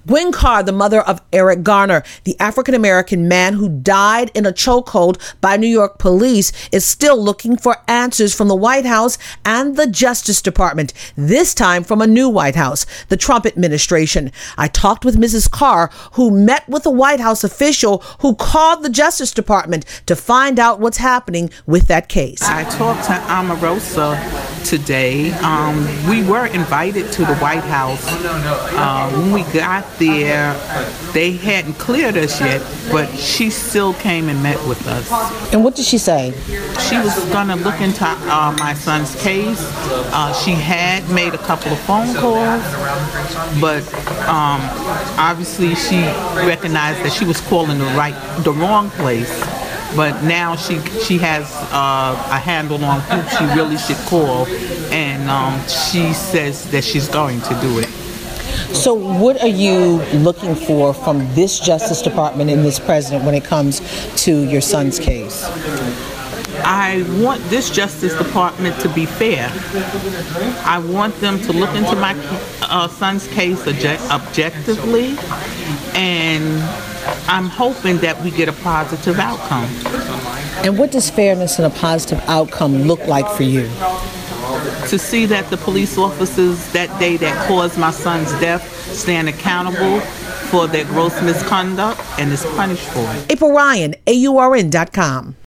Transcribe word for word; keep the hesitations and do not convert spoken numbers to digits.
Gwen Carr, the mother of Eric Garner, the African-American man who died in a chokehold by New York police, is still looking for answers from the White House and the Justice Department, this time from a new White House, the Trump administration. I talked with Missus Carr, who met with a White House official who called the Justice Department to find out what's happening with that case. I talked to Omarosa today. Um, we were invited to the White House. Uh, when we got there, they hadn't cleared us yet, but she still came and met with us. And what did she say? She was going to look into uh, my son's case. Uh, she had made a couple of phone calls, but um, obviously she recognized that she was calling the right, the wrong place. But now she she has uh, a handle on who she really should call, and um, she says that she's going to do it. So what are you looking for from this Justice Department and this president when it comes to your son's case? I want this Justice Department to be fair. I want them to look into my uh, son's case object- objectively, and I'm hoping that we get a positive outcome. And what does fairness and a positive outcome look like for you? To see that the police officers that day that caused my son's death stand accountable for their gross misconduct and is punished for it. April Ryan, A U R N dot com.